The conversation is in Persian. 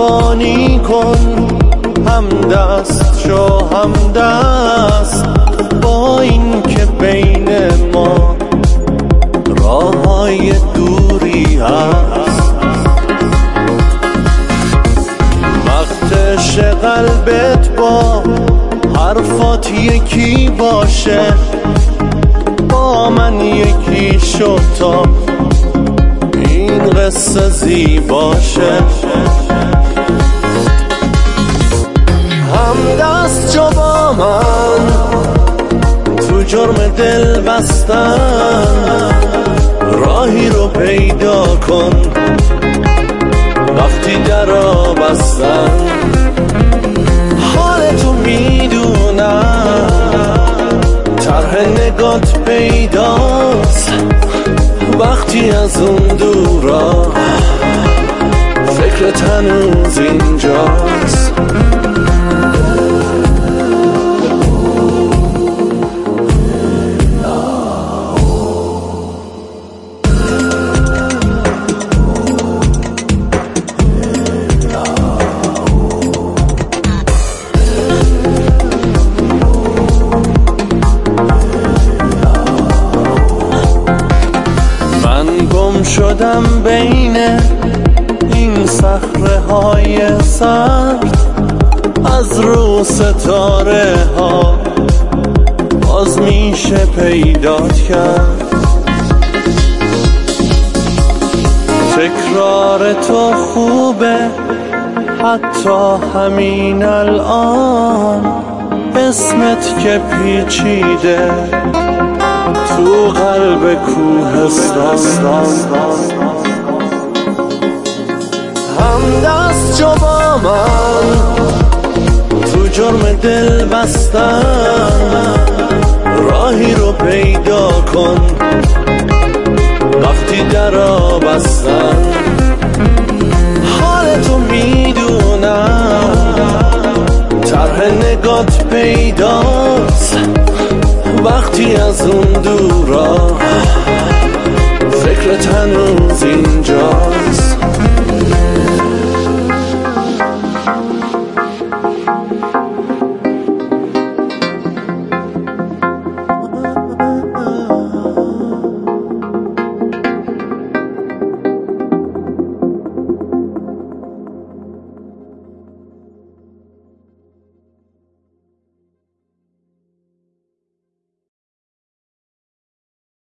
قربانی کن، همدست شو همدست با این که بین ما راههای دوری هست. وقتش قلبت با حرفات یکی باشه، با من یکی شو تا این قصه زیباشه. همدست جو با من تو جرم دل بستن، راهی رو پیدا کن وقتی درا بستن. حالتو میدونم، طرح نگات پیداست وقتی از اون دورا فکرت هنوز اینجاست. گم شدم بین این صخره های سرد، از رو ستاره ها باز میشه پیدات کرد. تکرار تو خوبه حتی همین الان، اسمت که پیچیده تو قلب کوهستان. همدست جو با من تو جرم دل بستن، راهی رو پیدا کن وقتی درا بستن. حالتو میدونم، طرح نگات پیداست وقتی از اون دورا فکرت هنوز اینجا.